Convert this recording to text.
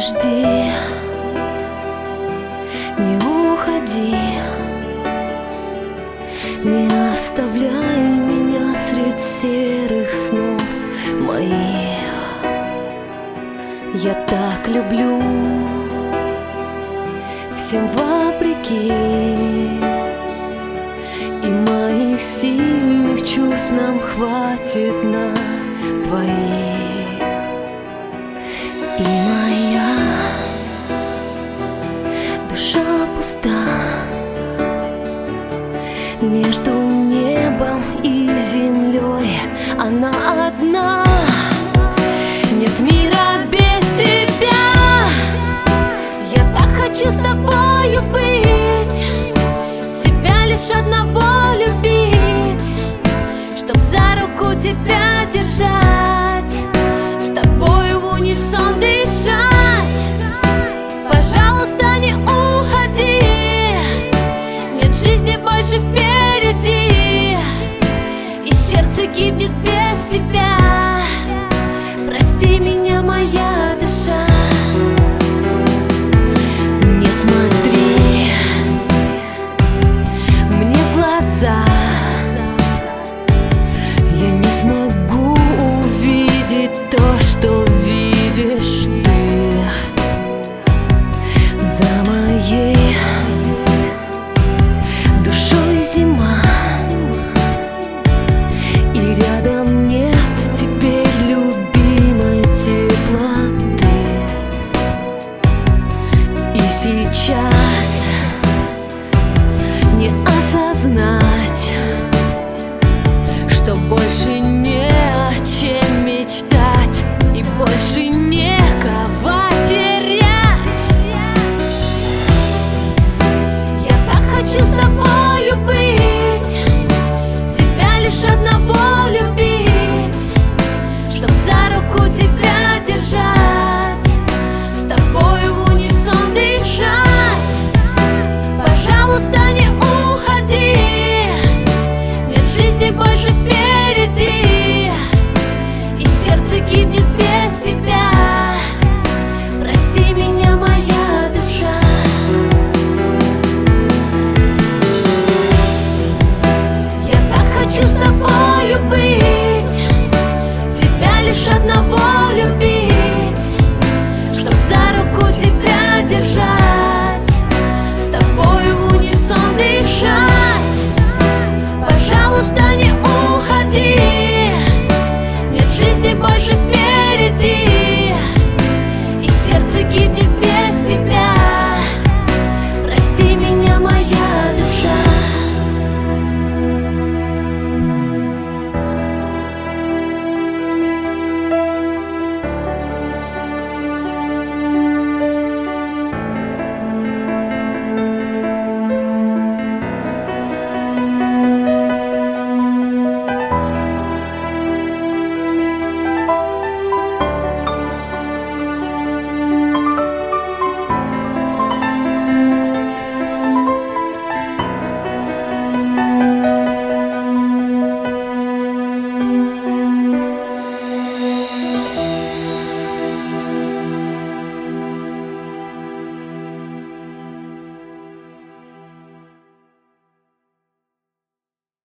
Подожди, не уходи, не оставляй меня средь серых снов моих. Я так люблю, всем вопреки, и моих сильных чувств нам хватит на двоих. И моя душа пуста между небом и землей, она одна. Нет мира без тебя. Я так хочу с тобою быть, тебя лишь одного любить, чтоб за руку тебя держать, с тобою в унисон дышать. Пожалуйста, не уходи, нет жизни больше впереди, и сердце гибнет без тебя. Прости меня, моя душа. Не смотри мне в глаза, я не смогу увидеть то, что видишь ты. За моей душой зима, и рядом нет теперь любимой теплоты. И сейчас